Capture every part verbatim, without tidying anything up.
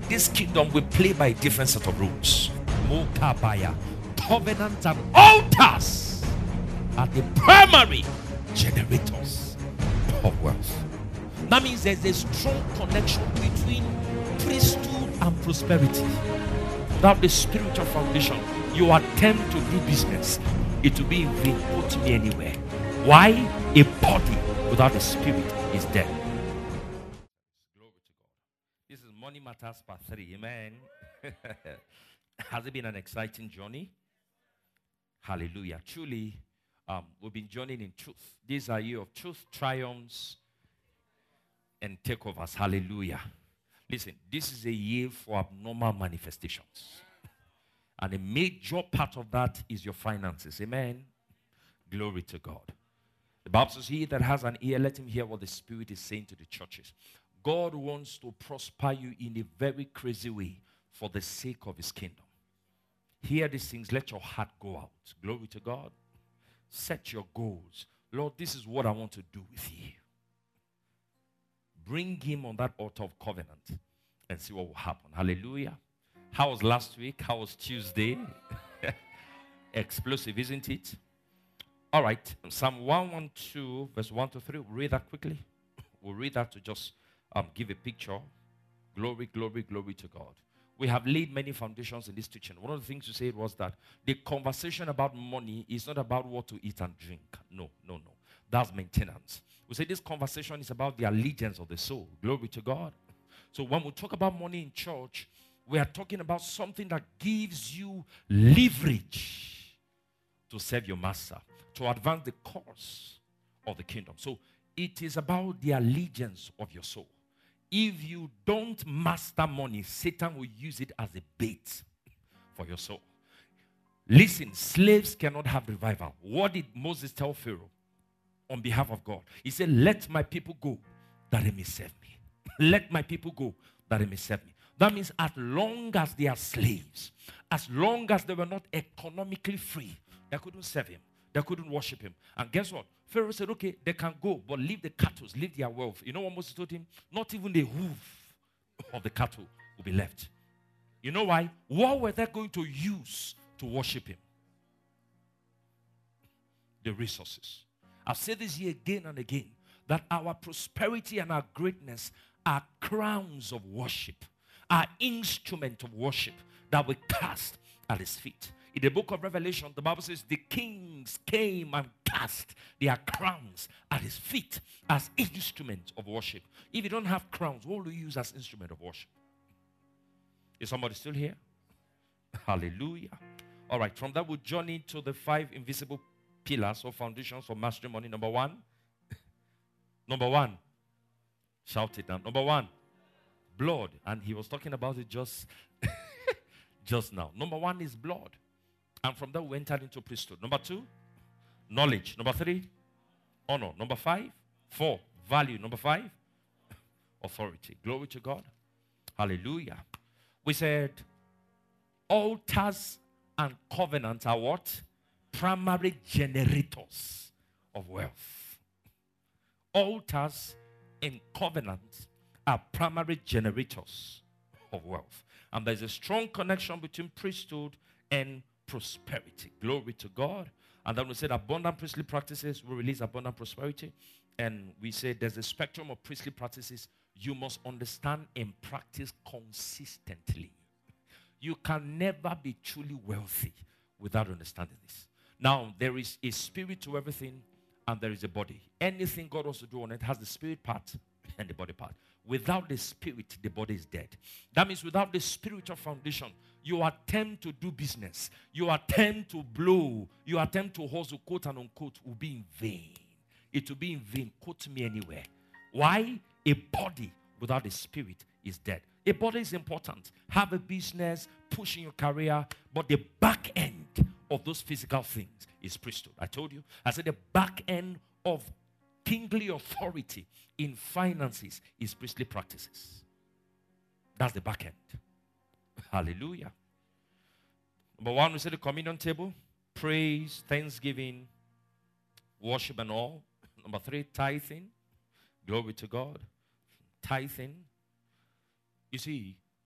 this kingdom will play by a different set of rules. Mokabaya. Covenants and altars are the primary generators of wealth. That means there's a strong connection between priesthood and prosperity. Without the spiritual foundation, you attempt to do business, it will be in vain. Put me anywhere. Why? A body without a spirit is dead. Glory to God. This is Money Matters Part three. Amen. Has it been an exciting journey? Hallelujah. Truly, um, we've been journeying in truth. These are years of truth, triumphs, and takeovers. Hallelujah. Listen, this is a year for abnormal manifestations. And a major part of that is your finances. Amen. Glory to God. The Bible says, he that has an ear, let him hear what the Spirit is saying to the churches. God wants to prosper you in a very crazy way for the sake of his kingdom. Hear these things. Let your heart go out. Glory to God. Set your goals. Lord, this is what I want to do with you. Bring him on that altar of covenant and see what will happen. Hallelujah. How was last week? How was Tuesday? Explosive, isn't it? All right. Psalm one twelve, verse one to three. We'll read that quickly. We'll read that to just um, give a picture. Glory, glory, glory to God. We have laid many foundations in this teaching. One of the things you said was that the conversation about money is not about what to eat and drink. No, no, no. That's maintenance. We say this conversation is about the allegiance of the soul. Glory to God. So when we talk about money in church, we are talking about something that gives you leverage to serve your master, to advance the cause of the kingdom. So it is about the allegiance of your soul. If you don't master money, Satan will use it as a bait for your soul. Listen, slaves cannot have revival. What did Moses tell Pharaoh on behalf of God? He said, let my people go that they may serve me. Let my people go that they may serve me. That means as long as they are slaves, as long as they were not economically free, they couldn't serve him. They couldn't worship him. And guess what? Pharaoh said, okay, they can go, but leave the cattle, leave their wealth. You know what Moses told him? Not even the hoof of the cattle will be left. You know why? What were they going to use to worship him? The resources. I've said this here again and again, that our prosperity and our greatness are crowns of worship, are instruments of worship that we cast at his feet. In the book of Revelation, the Bible says the kings came and cast their crowns at his feet as instruments of worship. If you don't have crowns, what will you use as instrument of worship? Is somebody still here? Hallelujah. All right, from that we'll journey to the five invisible pillars or foundations for mastering money. Number one. Number one. Shout it down. Number one. Blood. And he was talking about it just, just now. Number one is blood. And from that we entered into priesthood. Number two, knowledge. Number three, honor. Number five, four, value. Number five, authority. Glory to God. Hallelujah. We said altars and covenants are what? Primary generators of wealth. Altars and covenants are primary generators of wealth. And there's a strong connection between priesthood and prosperity. Glory to God. And then we said abundant priestly practices will release abundant prosperity. And we said there's a spectrum of priestly practices you must understand and practice consistently. You can never be truly wealthy without understanding this. Now, there is a spirit to everything and there is a body. Anything God wants to do on it has the spirit part and the body part. Without the spirit, the body is dead. That means without the spiritual foundation, you attempt to do business, you attempt to blow, you attempt to hustle, quote and unquote, will be in vain. It will be in vain. Quote me anywhere. Why? A body without a spirit is dead. A body is important. Have a business, push in your career, but the back end of those physical things is priesthood. I told you. I said the back end of kingly authority in finances is priestly practices. That's the back end. Hallelujah. Number one, we said the communion table, praise, thanksgiving, worship and all. Number three, tithing. Glory to God. Tithing. You see,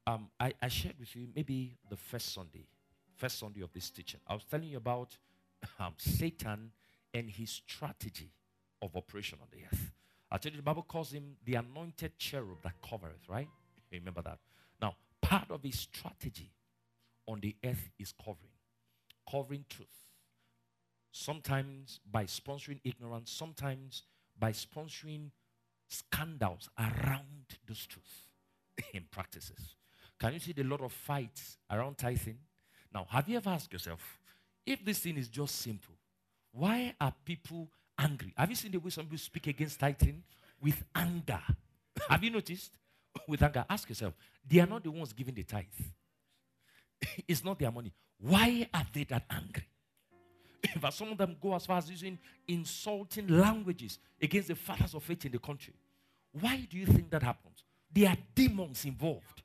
Um, I, I shared with you maybe the first Sunday, first Sunday of this teaching. I was telling you about um, Satan and his strategy of operation on the earth. I told you the Bible calls him the anointed cherub that covereth, right? You remember that? Now, part of his strategy on the earth is covering, covering truth. Sometimes by sponsoring ignorance, sometimes by sponsoring scandals around those truths in practices. Can you see the lot of fights around tithing? Now, have you ever asked yourself, if this thing is just simple, why are people angry? Have you seen the way some people speak against tithing? With anger. Have you noticed? With anger. Ask yourself, they are not the ones giving the tithe. It's not their money. Why are they that angry? In fact, some of them go as far as using insulting languages against the fathers of faith in the country. Why do you think that happens? There are demons involved.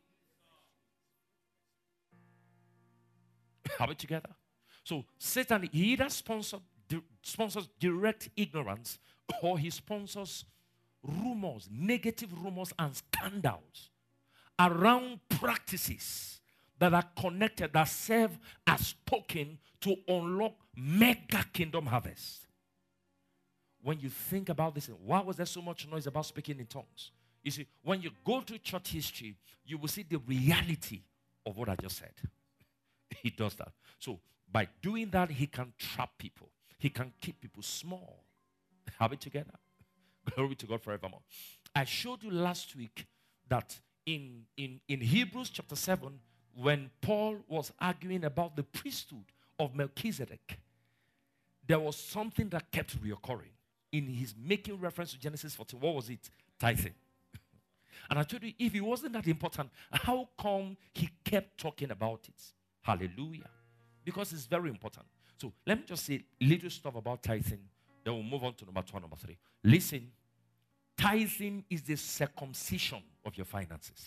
Are we together? So Satan, he either sponsors, di- sponsors direct ignorance, or he sponsors rumors, negative rumors and scandals around practices that are connected, that serve as token to unlock mega kingdom harvest. When you think about this, why was there so much noise about speaking in tongues? You see, when you go to church history, you will see the reality of what I just said. He does that. So, by doing that, he can trap people. He can keep people small. Are we together? Glory to God forevermore. I showed you last week that in, in, in Hebrews chapter seven, when Paul was arguing about the priesthood of Melchizedek, there was something that kept reoccurring in his making reference to Genesis fourteen. What was it? Tithing. And I told you, if it wasn't that important, how come he kept talking about it? Hallelujah. Because it's very important. So let me just say little stuff about tithing. Then we'll move on to number two, number three. Listen, tithing is the circumcision of your finances.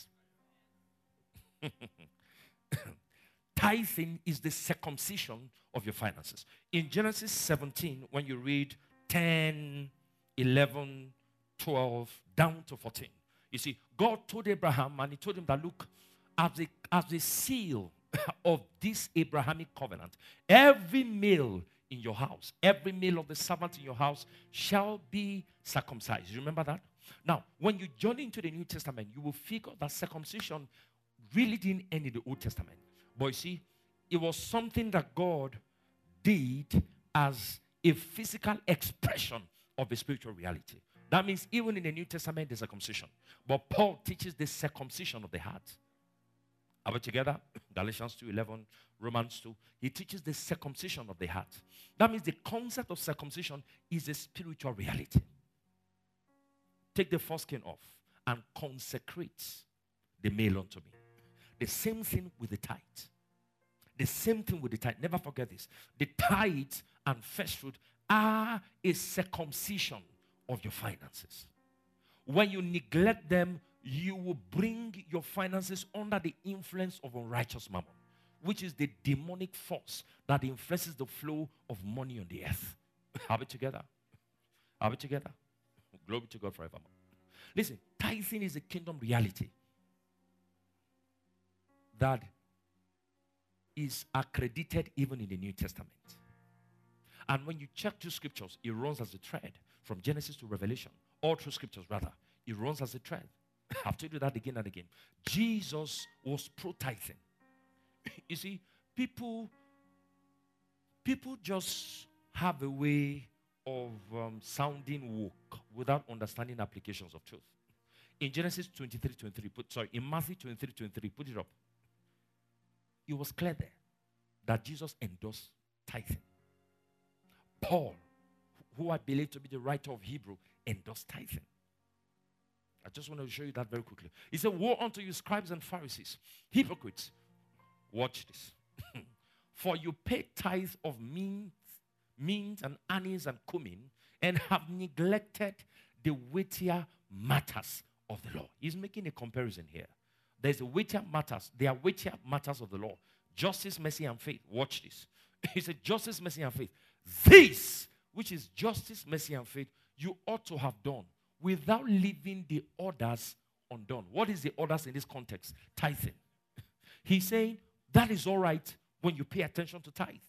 Tithing is the circumcision of your finances. In Genesis seventeen, when you read ten, eleven, twelve, down to fourteen, you see, God told Abraham, and he told him that, look, as the, as the seal of this Abrahamic covenant, every male in your house, every male of the servant in your house shall be circumcised. You remember that? Now, when you journey into the New Testament, you will figure that circumcision really didn't end in the Old Testament. But you see, it was something that God did as a physical expression of a spiritual reality. That means even in the New Testament, there's circumcision. But Paul teaches the circumcision of the heart. Are we together? Galatians two eleven, Romans two. He teaches the circumcision of the heart. That means the concept of circumcision is a spiritual reality. Take the foreskin off and consecrate the male unto me. The same thing with the tithe. The same thing with the tithe. Never forget this. The tithe and first fruit are a circumcision of your finances. When you neglect them, you will bring your finances under the influence of unrighteous mammon, which is the demonic force that influences the flow of money on the earth. Are we together? Are we together? Glory to God forevermore. Listen, tithing is a kingdom reality that is accredited even in the New Testament. And when you check through scriptures, it runs as a thread from Genesis to Revelation. All through scriptures, rather. It runs as a thread. I've told you that again and again. Jesus was pro-tithing. You see, people, people just have a way of um, sounding woke without understanding applications of truth. In Genesis twenty-three twenty-three, put, sorry, in Matthew twenty-three twenty-three, put it up. It was clear there that Jesus endorsed tithing. Paul, who I believe to be the writer of Hebrew, endorsed tithing. I just want to show you that very quickly. He said, woe unto you, scribes and Pharisees, hypocrites. Watch this. For you pay tithe of mint, mint and anise and cumin, and have neglected the weightier matters of the law. He's making a comparison here. There's a weightier matters. There are weightier matters of the law. Justice, mercy, and faith. Watch this. He said, justice, mercy, and faith. This, which is justice, mercy, and faith, you ought to have done without leaving the others undone. What is the others in this context? Tithing. He's saying that is all right when you pay attention to tithe.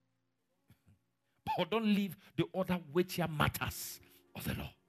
But don't leave the other weightier matters of the law.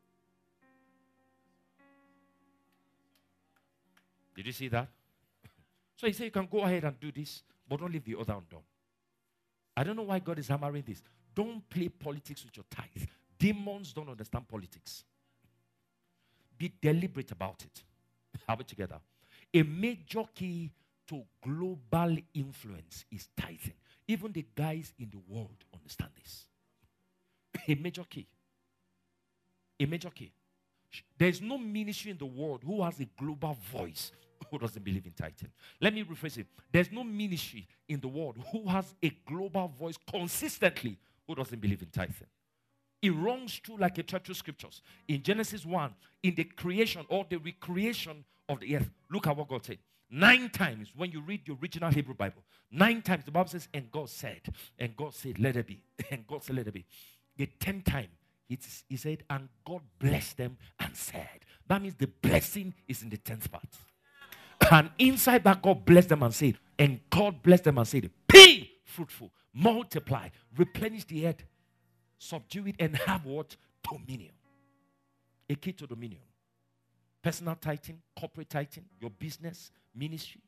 Did you see that? So he said you can go ahead and do this, but don't leave the other undone. I don't know why God is hammering this. Don't play politics with your tithe. Demons don't understand politics. Be deliberate about it. Have it together. A major key to global influence is tithing. Even the guys in the world understand this. A major key. A major key. There's no ministry in the world who has a global voice who doesn't believe in tithing. Let me rephrase it. There's no ministry in the world who has a global voice consistently who doesn't believe in tithing. It runs true like a church of scriptures. In Genesis one, in the creation or the recreation of the earth, look at what God said. Nine times, when you read the original Hebrew Bible, nine times the Bible says, and God said, and God said, let it be. And God said, let it be. The tenth time, it's, he said, and God blessed them and said. That means the blessing is in the tenth part. And inside that, God blessed them and said, and God blessed them and said, be fruitful, multiply, replenish the earth, subdue it, and have what? Dominion. A key to dominion. Personal tithing, corporate tithing, your business, ministry.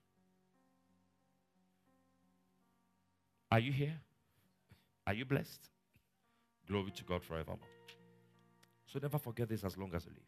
Are you here? Are you blessed? Glory to God forevermore. So never forget this as long as you live.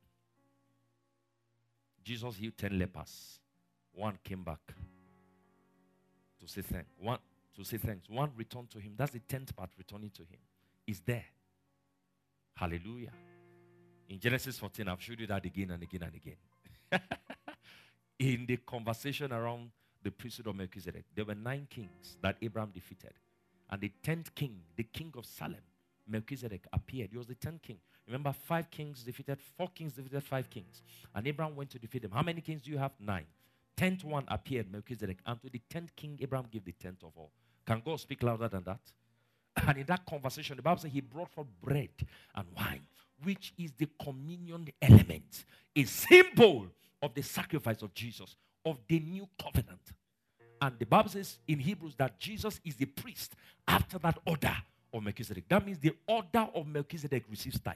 Jesus healed ten lepers. One came back to say thanks. One to say thanks. One returned to him. That's the tenth part returning to him. Is there. Hallelujah. In Genesis fourteen, I've showed you that again and again and again. In the conversation around the priesthood of Melchizedek, there were nine kings that Abraham defeated. And the tenth king, the king of Salem, Melchizedek, appeared. He was the tenth king. Remember, five kings defeated, four kings defeated five kings. And Abraham went to defeat them. How many kings do you have? Nine. Tenth one appeared, Melchizedek. And to the tenth king, Abraham gave the tenth of all. Can God speak louder than that? And in that conversation, the Bible says he brought forth bread and wine, which is the communion element, a symbol of the sacrifice of Jesus, of the new covenant. And the Bible says in Hebrews that Jesus is the priest after that order of Melchizedek. That means the order of Melchizedek receives tithe.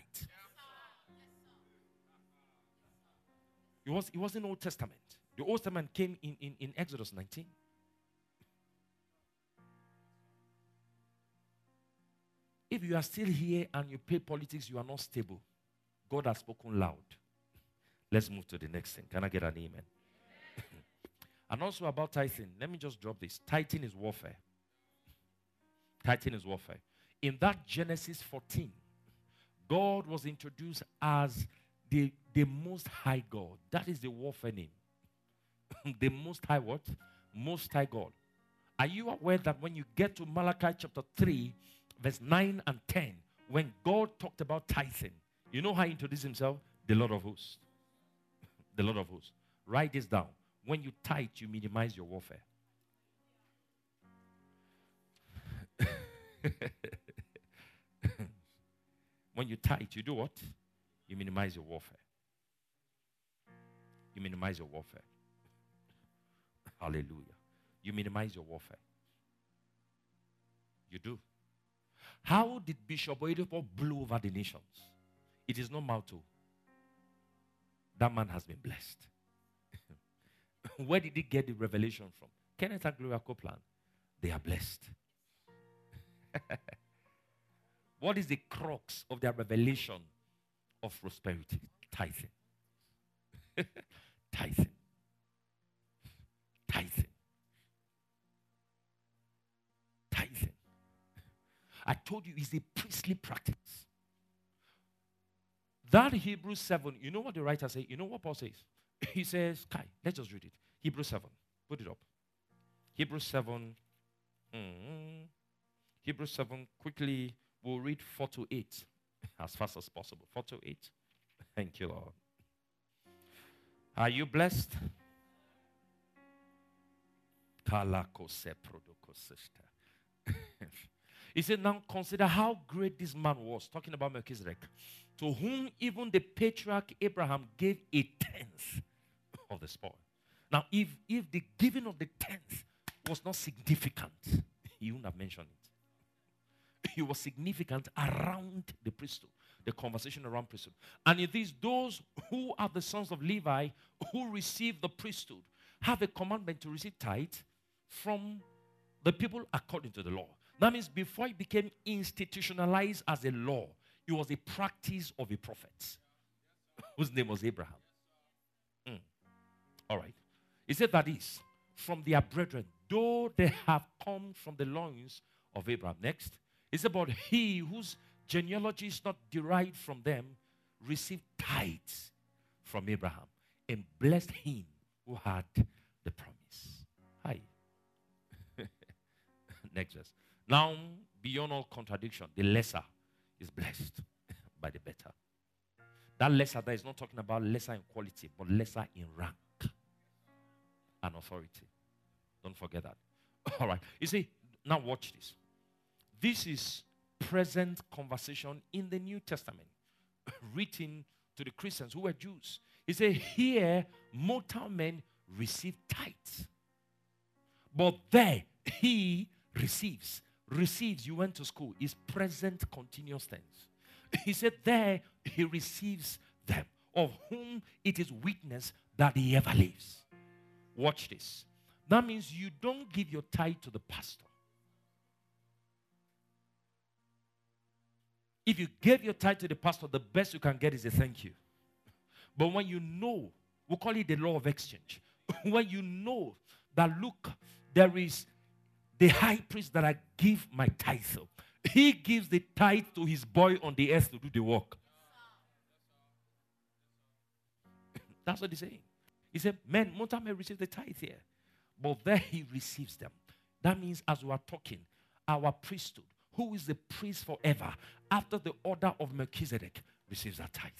It was, it was in the Old Testament. The Old Testament came in, in, in Exodus nineteen. If you are still here and you play politics, you are not stable. God has spoken loud. Let's move to the next thing. Can I get an amen? And also about tithing, let me just drop this. Tithing is warfare. Tithing is warfare. In that Genesis fourteen, God was introduced as the, the Most High God. That is the warfare name. The Most High what? Most High God. Are you aware that when you get to Malachi chapter three, verse nine and ten, when God talked about tithing, you know how he introduced himself? The Lord of hosts. The Lord of hosts. Write this down. When you tithe, you minimize your warfare. When you tithe, you do what? You minimize your warfare. You minimize your warfare. Hallelujah. You minimize your warfare. You do. How did Bishop Oyedepo blow over the nations? It is not Malto. That man has been blessed. Where did he get the revelation from? Kenneth and Gloria Copeland. They are blessed. What is the crux of their revelation of prosperity? Tithing. Tithing. Tithing. Tithing. I told you it's a priestly practice. That Hebrews seven, you know what the writer says? You know what Paul says? He says, Kai, let's just read it. Hebrews seven. Put it up. Hebrews seven. Mm, Hebrews seven. Quickly, we'll read four to eight as fast as possible. four to eight. Thank you, Lord. Are you blessed? He said, now consider how great this man was, talking about Melchizedek, to whom even the patriarch Abraham gave a tenth of the spoil. Now, if, if the giving of the tenth was not significant, he wouldn't have mentioned it. It was significant around the priesthood, the conversation around priesthood. And it is those who are the sons of Levi who receive the priesthood have a commandment to receive tithe from the people according to the law. That means before it became institutionalized as a law, it was a practice of a prophet whose name was Abraham. Mm. All right. He said that is from their brethren, though they have come from the loins of Abraham. Next. It's about he whose genealogy is not derived from them, received tithes from Abraham and blessed him who had the promise. Hi. Next verse. Now, beyond all contradiction, the lesser is blessed by the better. That lesser there is not talking about lesser in quality, but lesser in rank and authority. Don't forget that. All right. You see, now watch this. This is present conversation in the New Testament written to the Christians who were Jews. He said, here, mortal men receive tithes. But there, he receives. Receives, you went to school, is present continuous tense. He said there, he receives them, of whom it is witness that he ever lives. Watch this. That means you don't give your tithe to the pastor. If you gave your tithe to the pastor, the best you can get is a thank you. But when you know, we call it the law of exchange. When you know that, look, there is the high priest that I give my tithe to. He gives the tithe to his boy on the earth to do the work. That's what he's saying. He said, men, mortal men receive the tithe here. But there he receives them. That means as we are talking, our priesthood, who is the priest forever, after the order of Melchizedek, receives that tithe.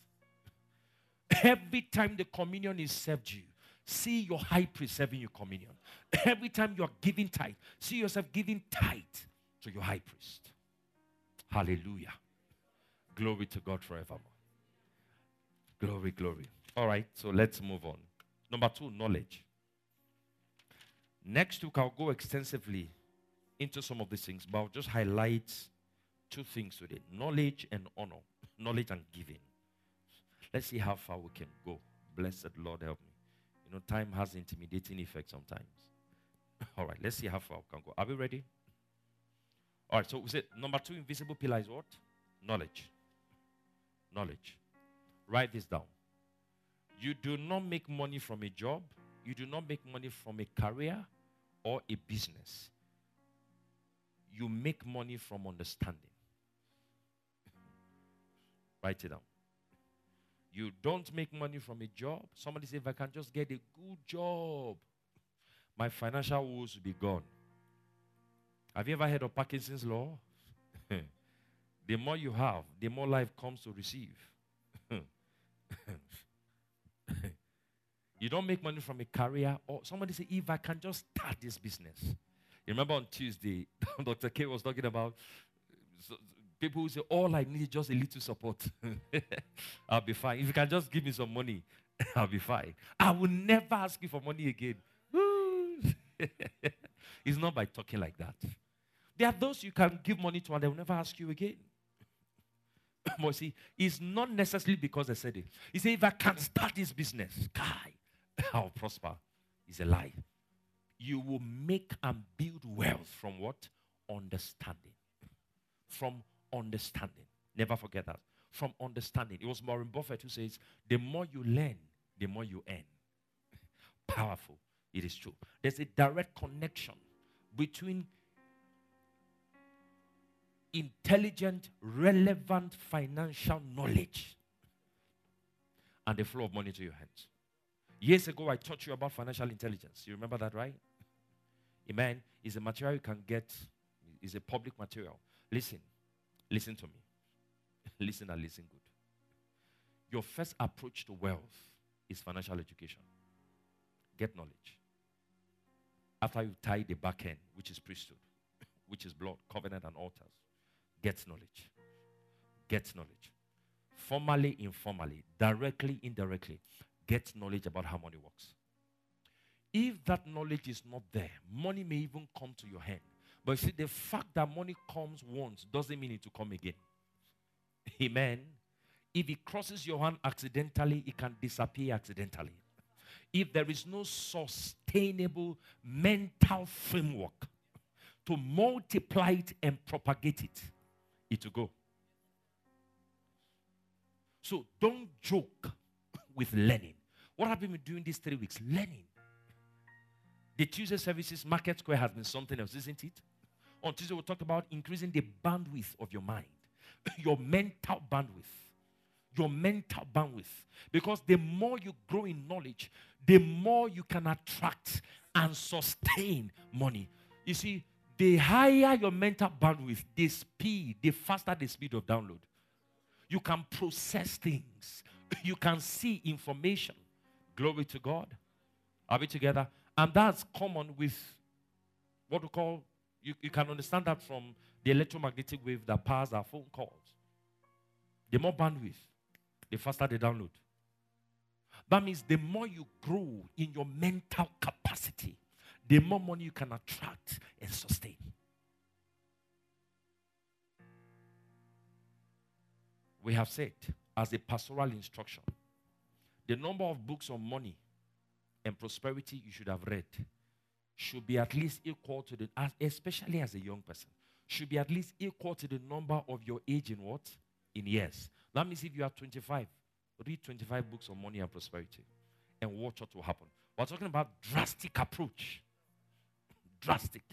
Every time the communion is served you, see your high priest serving you communion. Every time you are giving tithe, see yourself giving tithe to your high priest. Hallelujah. Glory to God forevermore. Glory, glory. All right, so let's move on. Number two, knowledge. Next week, I'll go extensively into some of these things, but I'll just highlight two things today. Knowledge and honor. Knowledge and giving. Let's see how far we can go. Blessed Lord help me. You know, time has intimidating effect sometimes. All right, let's see how far we can go. Are we ready? All right, so we said number two invisible pillar is what? Knowledge. Knowledge. Write this down. You do not make money from a job. You do not make money from a career or a business. You make money from understanding. Write it down. You don't make money from a job. Somebody say, if I can just get a good job, my financial woes will be gone. Have you ever heard of Parkinson's law? The more you have, the more life comes to receive. You don't make money from a career. Or somebody say, if I can just start this business. You remember on Tuesday, Doctor K was talking about so, people who say, all I need is just a little support. I'll be fine. If you can just give me some money, I'll be fine. I will never ask you for money again. It's not by talking like that. There are those you can give money to and they will never ask you again. But see, it's not necessarily because I said it. He said, if I can start this business, guy, I'll prosper. It's a lie. You will make and build wealth from what? Understanding. From understanding. Never forget that. From understanding. It was Warren Buffett who says, the more you learn, the more you earn. Powerful. It is true. There's a direct connection between intelligent, relevant financial knowledge and the flow of money to your hands. Years ago, I taught you about financial intelligence. You remember that, right? Amen. It's a material you can get. It's a public material. Listen. Listen to me. Listen and listen good. Your first approach to wealth is financial education. Get knowledge. After you tie the back end, which is priesthood, which is blood, covenant, and altars, get knowledge. Get knowledge. Formally, informally, directly, indirectly, get knowledge about how money works. If that knowledge is not there, money may even come to your hand. But you see, the fact that money comes once doesn't mean it will come again. Amen. If it crosses your hand accidentally, it can disappear accidentally. If there is no sustainable mental framework to multiply it and propagate it, it will go. So don't joke with learning. What have you been doing these three weeks? Learning. The Tuesday services, Market Square has been something else, isn't it? On Tuesday, we'll talk about increasing the bandwidth of your mind, your mental bandwidth. Your mental bandwidth. Because the more you grow in knowledge, the more you can attract and sustain money. You see, the higher your mental bandwidth, the speed, the faster the speed of download. You can process things. You can see information. Glory to God. Are we together? And that's common with what we call, you, you can understand that from the electromagnetic wave that powers our phone calls. The more bandwidth, the faster the download. That means the more you grow in your mental capacity, the more money you can attract and sustain. We have said, as a pastoral instruction, the number of books on money and prosperity you should have read should be at least equal to the, especially as a young person, should be at least equal to the number of your age in what? In years. That means if you are twenty-five, read twenty-five books on money and prosperity and watch what will happen. We're talking about drastic approach. Drastic.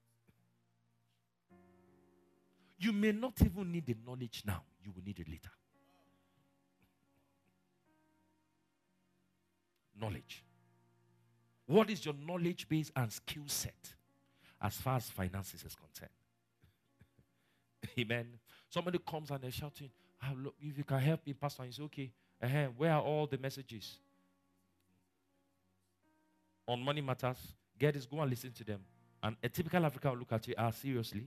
You may not even need the knowledge now. You will need it later. Knowledge. What is your knowledge base and skill set as far as finances is concerned? Amen. Somebody comes and they're shouting, oh, look, if you can help me, Pastor, it's okay. Uh-huh. Where are all the messages? On money matters. Get this, go and listen to them. And a typical African will look at you, ah, seriously?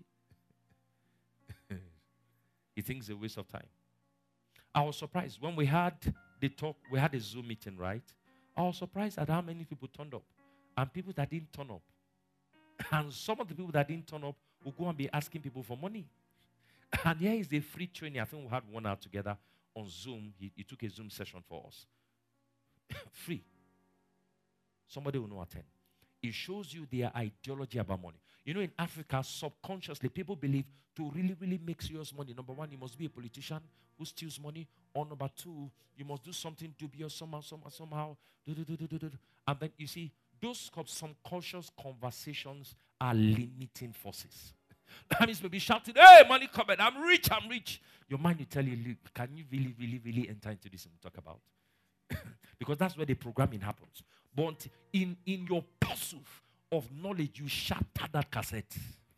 He thinks it's a waste of time. I was surprised when we had the talk, we had a Zoom meeting, right? I was surprised at how many people turned up. And people that didn't turn up. And some of the people that didn't turn up will go and be asking people for money. And here is a free training. I think we had one out together on Zoom. He, he took a Zoom session for us. Free. Somebody will not attend. It shows you their ideology about money. You know, in Africa, subconsciously, people believe to really, really make serious money, number one, you must be a politician who steals money. Or number two, you must do something dubious somehow, somehow, somehow. Do, do, do, do, do, do. And then, you see, those subconscious conversations are limiting forces. That means maybe shouting, hey, money coming, I'm rich, I'm rich. Your mind will tell you, look, can you really, really, really enter into this and talk about? Because that's where the programming happens. But in, in your pursuit of knowledge, you shatter that cassette.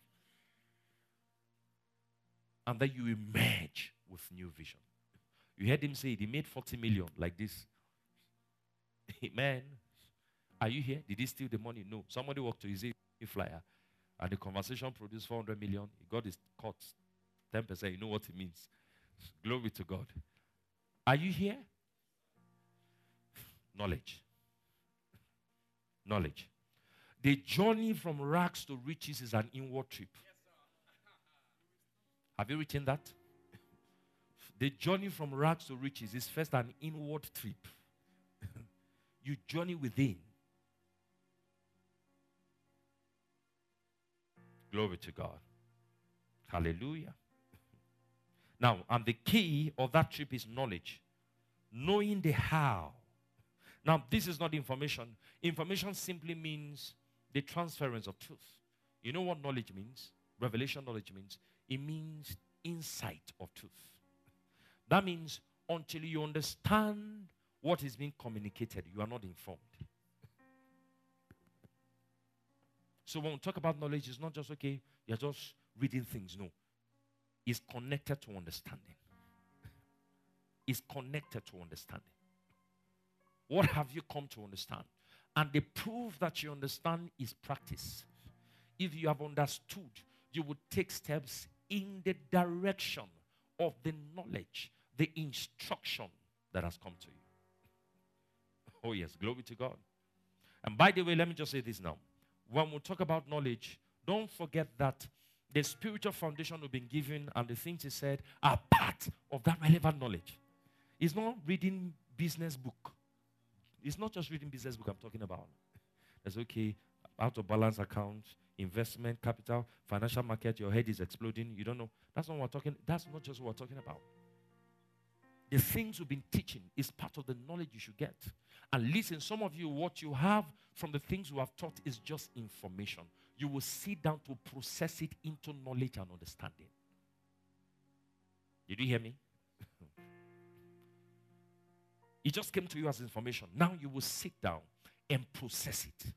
And then you emerge with new vision. You heard him say he made forty million like this. Amen. Are you here? Did he steal the money? No. Somebody walked to his flyer. And the conversation produced four hundred million. He got his cut ten percent. You know what it means. Glory to God. Are you here? Knowledge. Knowledge. The journey from rags to riches is an inward trip. Yes, have you written that? The journey from rags to riches is first an inward trip. You journey within. Glory to God. Hallelujah. Now, and the key of that trip is knowledge. Knowing the how. Now, this is not information. Information simply means the transference of truth. You know what knowledge means? Revelation knowledge means? It means insight of truth. That means until you understand what is being communicated, you are not informed. So when we talk about knowledge, it's not just, okay, you're just reading things. No. It's connected to understanding. It's connected to understanding. What have you come to understand? And the proof that you understand is practice. If you have understood, you would take steps in the direction of the knowledge, the instruction that has come to you. Oh yes, glory to God. And by the way, let me just say this now. When we talk about knowledge, don't forget that the spiritual foundation we've been given and the things he said are part of that relevant knowledge. It's not reading business book. It's not just reading business book I'm talking about. That's okay. Out of balance account, investment, capital, financial market, your head is exploding. You don't know. That's not what we're talking. That's not just what we're talking about. The things we've been teaching is part of the knowledge you should get. And listen, some of you, what you have from the things we have taught is just information. You will sit down to process it into knowledge and understanding. Did you hear me? It just came to you as information. Now you will sit down and process it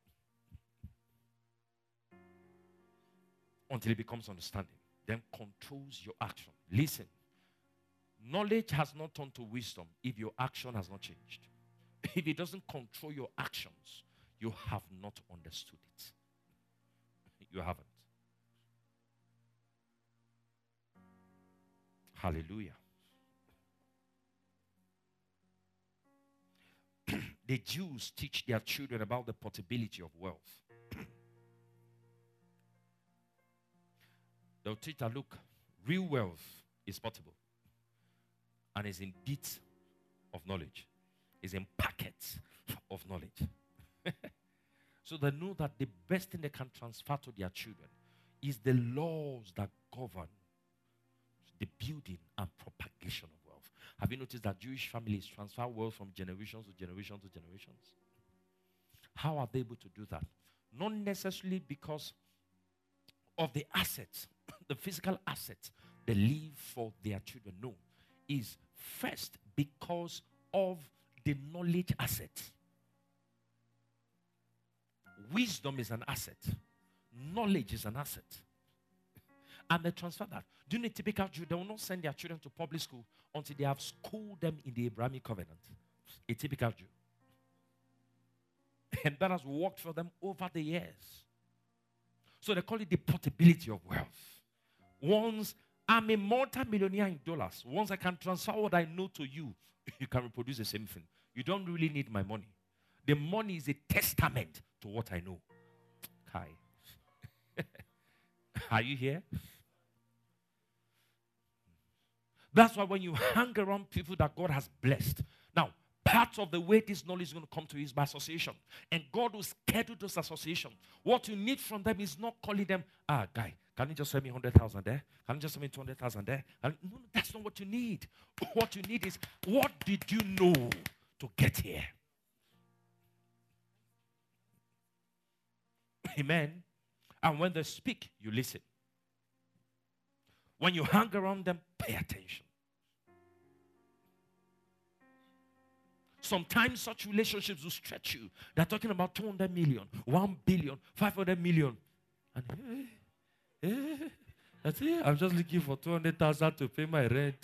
until it becomes understanding. Then controls your action. Listen, knowledge has not turned to wisdom if your action has not changed. If it doesn't control your actions, you have not understood it. You haven't. Hallelujah. The Jews teach their children about the portability of wealth. They'll teach that, look, real wealth is portable and is in bits of knowledge, is in packets of knowledge. So they know that the best thing they can transfer to their children is the laws that govern the building and propagation of wealth. Have you noticed that Jewish families transfer wealth from generations to generations to generations? How are they able to do that? Not necessarily because of the assets, the physical assets they leave for their children. No. Is first because of the knowledge asset. Wisdom is an asset. Knowledge is an asset. And they transfer that. Do you know a typical Jew? They will not send their children to public school until they have schooled them in the Abrahamic covenant. A typical Jew. And that has worked for them over the years. So they call it the portability of wealth. Once I'm a multi-millionaire in dollars, once I can transfer what I know to you, you can reproduce the same thing. You don't really need my money. The money is a testament to what I know. Kai. Are you here? That's why when you hang around people that God has blessed, now, part of the way this knowledge is going to come to you is by association. And God will schedule those associations. What you need from them is not calling them, ah, guy, can you just send me one hundred thousand there? Can you just send me two hundred thousand there? And no, that's not what you need. What you need is, what did you know to get here? Amen. And when they speak, you listen. When you hang around them, pay attention. Sometimes such relationships will stretch you. They're talking about two hundred million, one billion, five hundred million. And eh, eh, that's it. I'm just looking for two hundred thousand to pay my rent.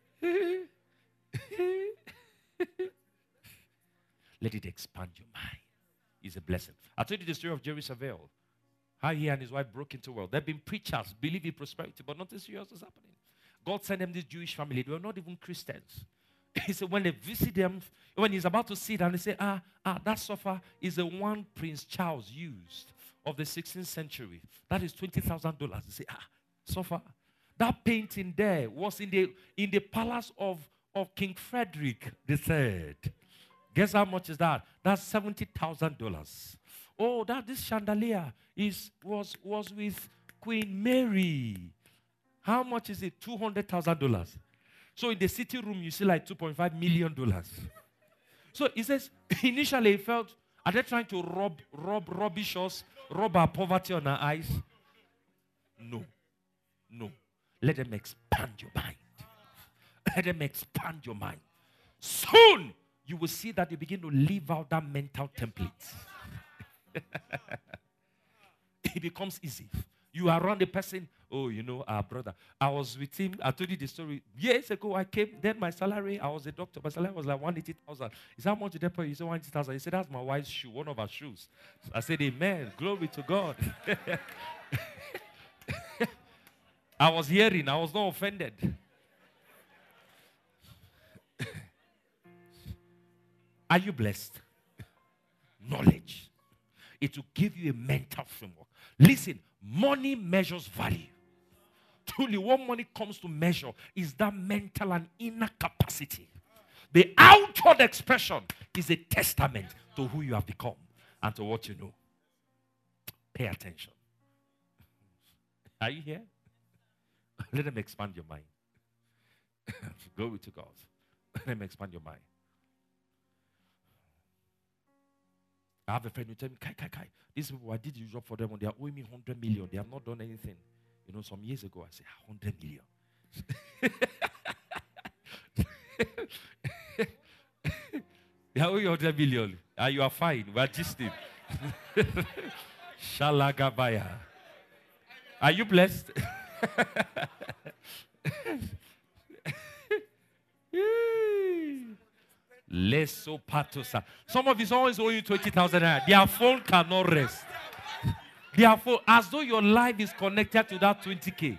Let it expand your mind. It's a blessing. I told you the story of Jerry Savelle. How he and his wife broke into wealth. They've been preachers, believe in prosperity, but nothing serious is happening. God sent them this Jewish family. They were not even Christians. He said when they visit them, when he's about to sit down, they say, ah, ah, that sofa is the one Prince Charles used of the sixteenth century. That is twenty thousand dollars. They say, ah, sofa. That painting there was in the in the palace of, of King Frederick the Third. Guess how much is that? That's seventy thousand dollars. Oh, that this chandelier is was was with Queen Mary. How much is it? Two hundred thousand dollars. So in the sitting room, you see like two point five million dollars. So he says initially he felt, are they trying to rob rob rubbish us, rob our poverty on our eyes? No, no. Let them expand your mind. Let them expand your mind. Soon you will see that you begin to live out that mental template. It becomes easy. You are around the person, oh, you know, our brother. I was with him. I told you the story. Years ago, I came. Then my salary, I was a doctor. My salary was like one hundred eighty thousand. He said, how much did they pay? He said, one hundred eighty thousand. He said, that's my wife's shoe, one of her shoes. I said, amen. Glory to God. I was hearing. I was not offended. Are you blessed? Knowledge. It will give you a mental framework. Listen, money measures value. Truly, what money comes to measure is that mental and inner capacity. The outward expression is a testament to who you have become and to what you know. Pay attention. Are you here? Let them expand your mind. Glory to God. Let them expand your mind. I have a friend who tell me, Kai, Kai, Kai, these people, I did the job for them and they are owing me one hundred million. They have not done anything. You know, some years ago, I said, one hundred million. They are owing one hundred million. Ah, you are fine. We are gisting. Shalagabaya. Are you blessed? Leso patosa. Some of you always owe you twenty thousand. Their phone cannot rest. Their phone, as though your life is connected to that twenty K.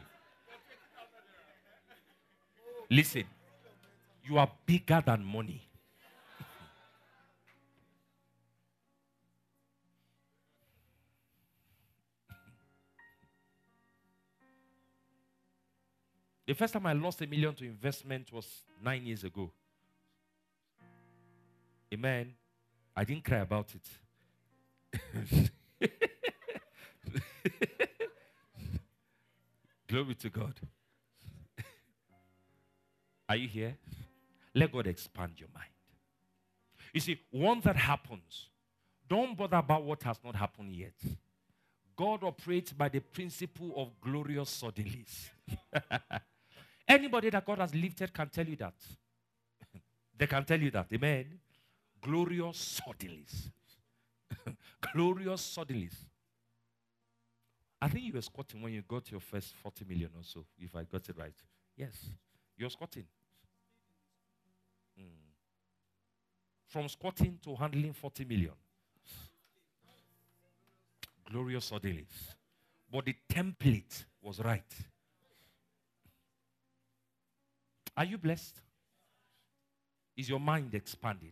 Listen, you are bigger than money. The first time I lost a million to investment was nine years ago. Amen. I didn't cry about it. Glory to God. Are you here? Let God expand your mind. You see, once that happens, don't bother about what has not happened yet. God operates by the principle of glorious suddenlies. Anybody that God has lifted can tell you that. They can tell you that. Amen. Glorious suddenlies. Glorious suddenlies. I think you were squatting when you got your first forty million or so, if I got it right. Yes. You're squatting. Mm. From squatting to handling forty million. Glorious suddenlies. But the template was right. Are you blessed? Is your mind expanding?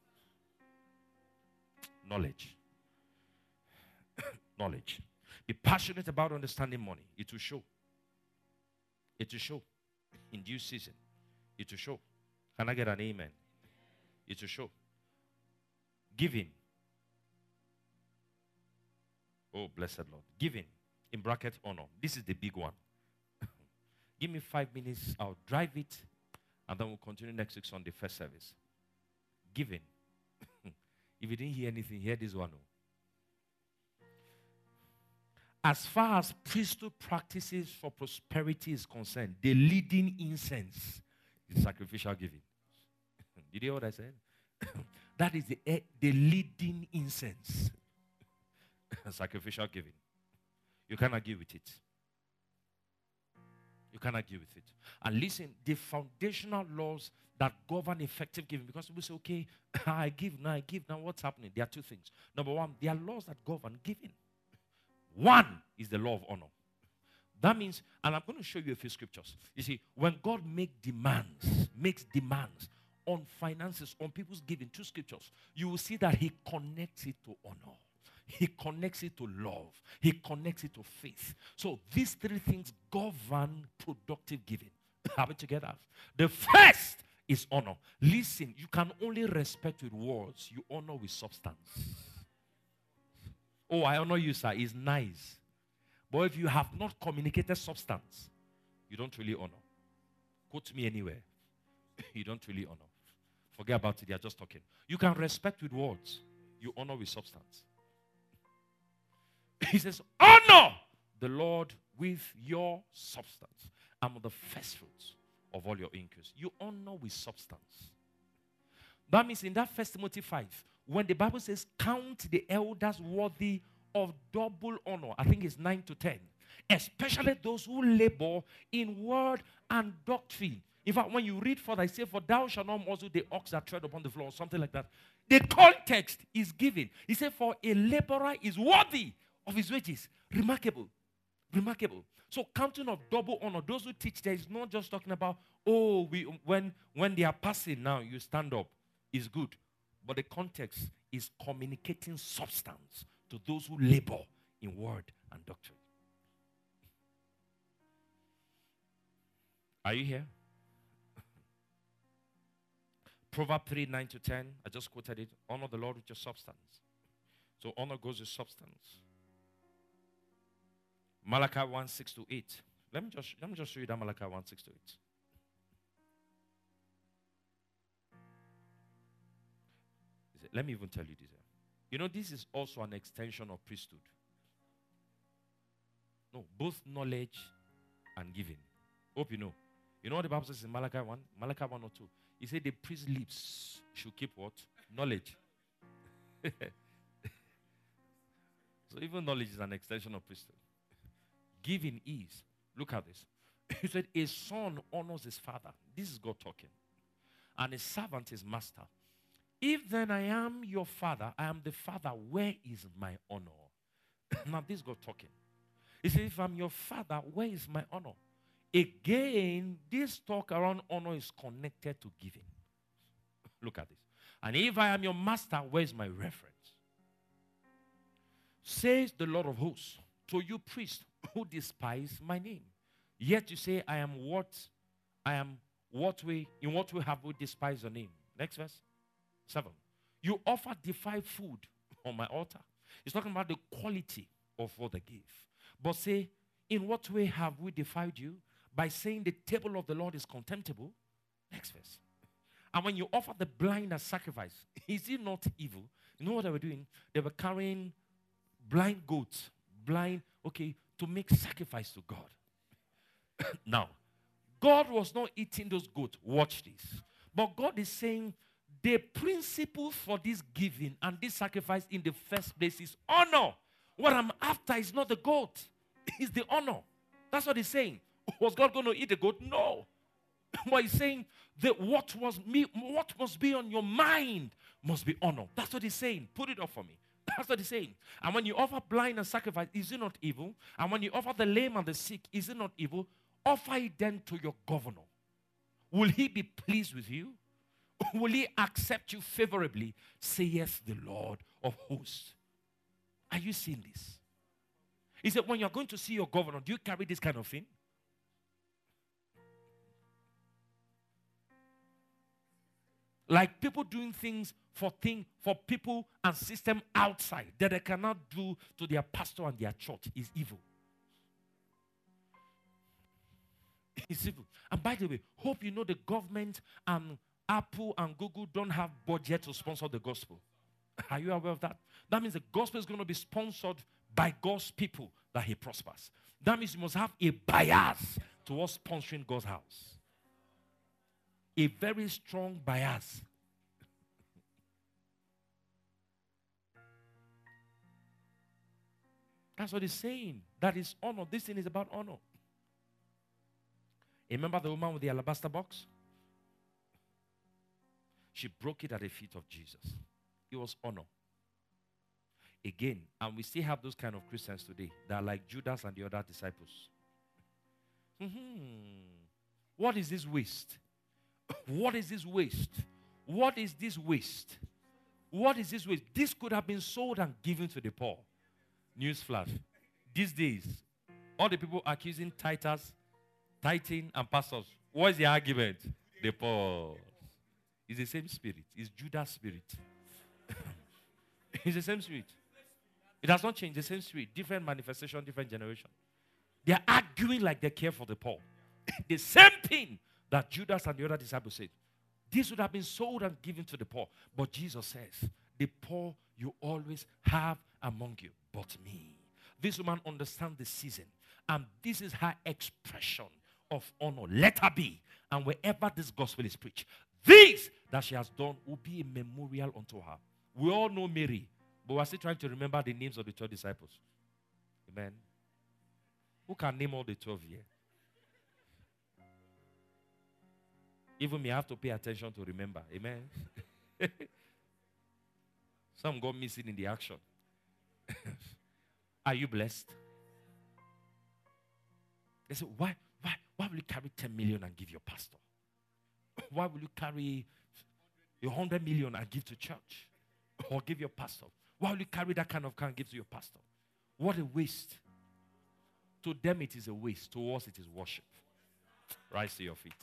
Knowledge. Knowledge. Be passionate about understanding money. It will show. It will show. In due season. It will show. Can I get an amen? It will show. Giving. Oh, blessed Lord. Giving. In bracket, honor. This is the big one. Give me five minutes. I'll drive it. And then we'll continue next week on the first service. Giving. If you didn't hear anything, hear this one. As far as priesthood practices for prosperity is concerned, the leading incense is sacrificial giving. Did you hear what I said? That is the, the leading incense. Sacrificial giving. You cannot argue with it. You cannot argue with it. And listen, the foundational laws that govern effective giving, because people say, okay, I give, now I give, now what's happening? There are two things. Number one, there are laws that govern giving. One is the law of honor. That means, and I'm going to show you a few scriptures. You see, when God make demands, makes demands on finances, on people's giving, two scriptures, you will see that he connects it to honor. He connects it to love. He connects it to faith. So these three things govern productive giving. Are we together? The first is honor. Listen, you can only respect with words. You honor with substance. Oh, I honor you, sir. It's nice. But if you have not communicated substance, you don't really honor. Quote me anywhere. You don't really honor. Forget about it. They are just talking. You can respect with words. You honor with substance. He says, honor the Lord with your substance. I'm the first fruits of all your increase. You honor with substance. That means in that First Timothy five, when the Bible says, count the elders worthy of double honor, I think it's nine to ten, especially those who labor in word and doctrine. In fact, when you read further, I say, for thou shalt not muzzle the ox that tread upon the floor, or something like that. The context is given. He said, for a laborer is worthy of his wages. Remarkable. Remarkable. So counting of double honor, those who teach there is not just talking about, oh, we when, when they are passing now, you stand up. Is good. But the context is communicating substance to those who labor in word and doctrine. Are you here? Proverbs three, nine to ten. I just quoted it. Honor the Lord with your substance. So honor goes with substance. Malachi one, six to eight. Let me just let me just show you that Malachi one, six to eight. Let me even tell you this. You know, this is also an extension of priesthood. No, both knowledge and giving. Hope you know. You know what the Bible says in Malachi one? Malachi one or two. He said the priest's lips should keep what? Knowledge. So even knowledge is an extension of priesthood. Giving is, look at this. He said a son honors his father. This is God talking. And a servant his master. If then I am your father, I am the father, where is my honor? Now this is God talking. He said, if I'm your father, where is my honor? Again, this talk around honor is connected to giving. Look at this. And if I am your master, where is my reference? Says the Lord of hosts, to you priests who despise my name. Yet you say, I am what? I am what way? In what way have we despised your name? Next verse. Seven. You offer defiled food on my altar. It's talking about the quality of what they give. But say, in what way have we defiled you? By saying the table of the Lord is contemptible. Next verse. And when you offer the blind as sacrifice, is it not evil? You know what they were doing? They were carrying blind goats, blind, okay, to make sacrifice to God. Now, God was not eating those goats. Watch this. But God is saying, the principle for this giving and this sacrifice in the first place is honor. What I'm after is not the goat. It's the honor. That's what he's saying. Was God going to eat the goat? No. But he's saying that what was me, what must be on your mind must be honor. That's what he's saying. Put it up for me. That's what he's saying. And when you offer blind and sacrifice, is it not evil? And when you offer the lame and the sick, is it not evil? Offer it then to your governor. Will he be pleased with you? Will he accept you favorably? Say yes, the Lord of hosts. Are you seeing this? He said, when you're going to see your governor, do you carry this kind of thing? Like people doing things for thing for people and system outside that they cannot do to their pastor and their church is evil. It's evil. And by the way, hope you know the government and Apple and Google don't have budget to sponsor the gospel. Are you aware of that? That means the gospel is going to be sponsored by God's people that he prospers. That means you must have a bias towards sponsoring God's house. A very strong bias. That's what he's saying. That is honor. This thing is about honor. Remember the woman with the alabaster box? She broke it at the feet of Jesus. It was honor. Again, and we still have those kind of Christians today that are like Judas and the other disciples. Mm-hmm. What is this waste? What is this waste? What is this waste? What is this waste? This could have been sold and given to the poor. Newsflash. These days, all the people accusing tithers, tithing, and pastors, what is the argument? The poor. It's the same spirit. It's Judas' spirit. It's the same spirit. It has not changed. The same spirit. Different manifestation, different generation. They are arguing like they care for the poor. The same thing that Judas and the other disciples said. This would have been sold and given to the poor. But Jesus says, the poor you always have among you, but me. This woman understands the season. And this is her expression of honor. Let her be. And wherever this gospel is preached, this that she has done will be a memorial unto her. We all know Mary, but we're still trying to remember the names of the twelve disciples. Amen. Who can name all the twelve here? Even me, I have to pay attention to remember. Amen. Some got missing in the action. Are you blessed? They say, why, why, why will you carry ten million and give your pastor? Why will you carry your one hundred million and give to church? or give your pastor. Why will you carry that kind of car and give to your pastor? What a waste. To them it is a waste. To us it is worship. Rise to your feet.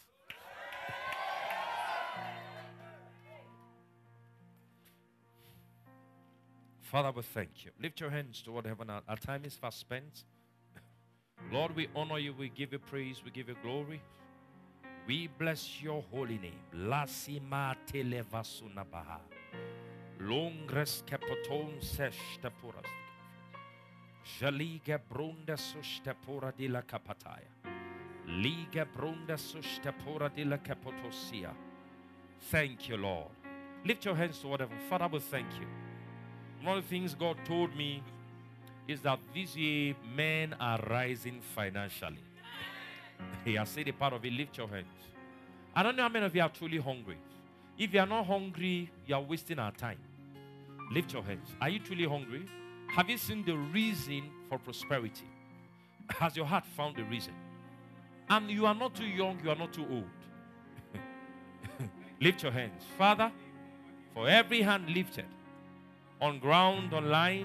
Father, we thank you. Lift your hands toward heaven. Our, our time is fast spent. Lord, we honor you. We give you praise. We give you glory. We bless your holy name. Lasima televasunabaha. Longres kepoton seshtapuras. Jaliga brunda sushtapura de la kapataya. Liga brunda sushtapura de la kapotosia. Thank you, Lord. Lift your hands toward heaven. Father, we thank you. One of the things God told me is that this year men are rising financially. He has said a part of it. Lift your hands. I don't know how many of you are truly hungry. If you are not hungry, you are wasting our time. Lift your hands. Are you truly hungry? Have you seen the reason for prosperity? Has your heart found the reason? And you are not too young, you are not too old. Lift your hands. Father, for every hand lifted, on ground, online,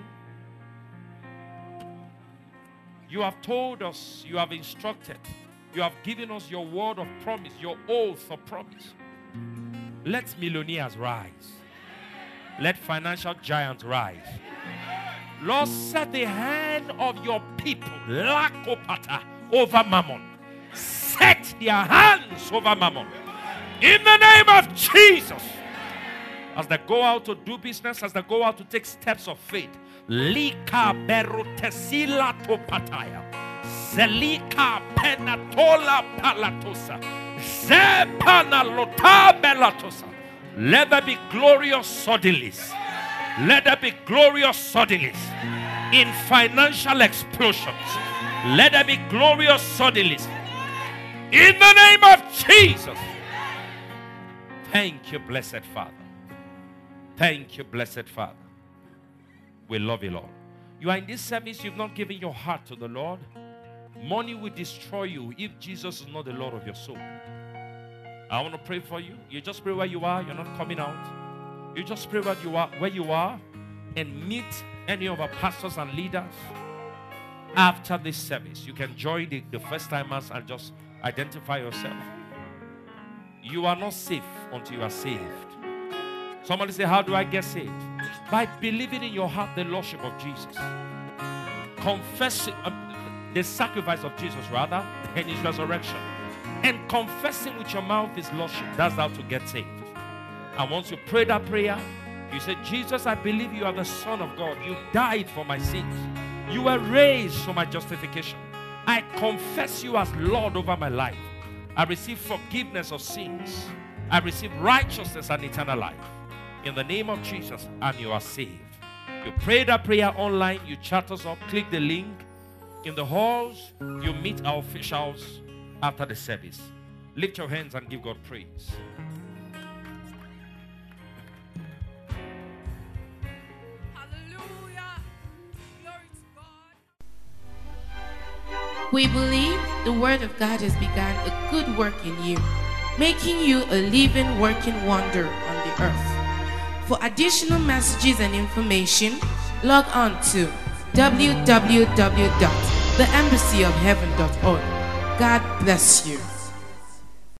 you have told us, you have instructed, you have given us your word of promise, your oath of promise. Let millionaires rise. Let financial giants rise. Lord, set the hand of your people, lakopata, over mammon. Set their hands over mammon. In the name of Jesus. As they go out to do business, as they go out to take steps of faith. Lika berutesila topataya. Zelika penatola palatosa. Zepana lota belatosa. Let there be glorious suddenlies. Let there be glorious suddenlies. In financial explosions. Let there be glorious suddenlies. In the name of Jesus. Thank you, blessed Father. Thank you, blessed Father. We love you, Lord. You are in this service, you've not given your heart to the Lord. Money will destroy you if Jesus is not the Lord of your soul. I want to pray for you. You just pray where you are. You're not coming out. You just pray where you are, where you are, and meet any of our pastors and leaders after this service. You can join the, the first timers and just identify yourself. You are not safe until you are saved. Somebody say, how do I get saved? By believing in your heart the Lordship of Jesus. Confessing uh, the sacrifice of Jesus, rather, and his resurrection. And confessing with your mouth his Lordship. That's how to get saved. And once you pray that prayer, you say, Jesus, I believe you are the Son of God. You died for my sins. You were raised for my justification. I confess you as Lord over my life. I receive forgiveness of sins. I receive righteousness and eternal life. In the name of Jesus, and you are saved. You pray that prayer online, you chat us up, click the link. In the halls, you meet our officials after the service. Lift your hands and give God praise. Hallelujah. Glory to God. We believe the Word of God has begun a good work in you, making you a living, working wonder on the earth. For additional messages and information, log on to w w w dot the embassy of heaven dot org. God bless you.